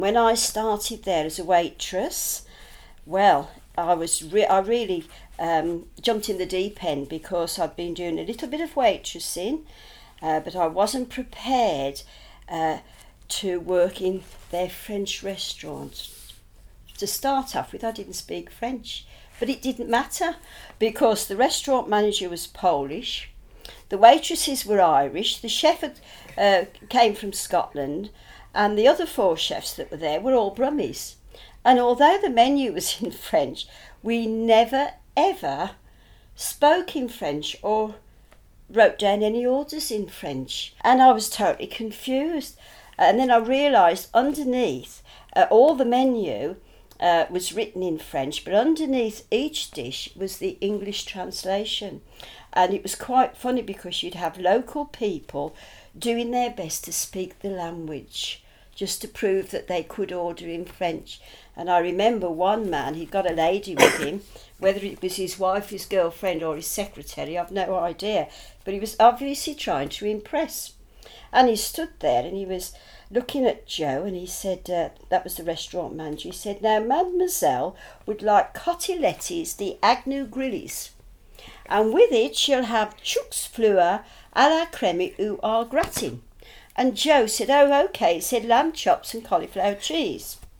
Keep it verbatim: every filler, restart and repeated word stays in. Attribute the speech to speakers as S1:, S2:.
S1: When I started there as a waitress, well, I was re- I really um, jumped in the deep end because I'd been doing a little bit of waitressing, uh, but I wasn't prepared uh, to work in their French restaurant. To start off with, I didn't speak French, but it didn't matter because the restaurant manager was Polish, the waitresses were Irish, the chef had, uh, came from Scotland, and the other four chefs that were there were all Brummies. And although the menu was in French, we never ever spoke in French or wrote down any orders in French. And I was totally confused. And then I realised underneath uh, all the menu uh, was written in French, but underneath each dish was the English translation. And it was quite funny because you'd have local people doing their best to speak the language just to prove that they could order in French. And I remember one man, he'd got a lady with him, whether it was his wife, his girlfriend or his secretary, I've no idea, but he was obviously trying to impress. And he stood there and he was looking at Joe and he said, uh, that was the restaurant manager, he said, now mademoiselle would like cotelettes de agneau grillis, and with it she'll have choux fleur à la crème ou au gratin. And Joe said, oh, okay. He said, lamb chops and cauliflower cheese.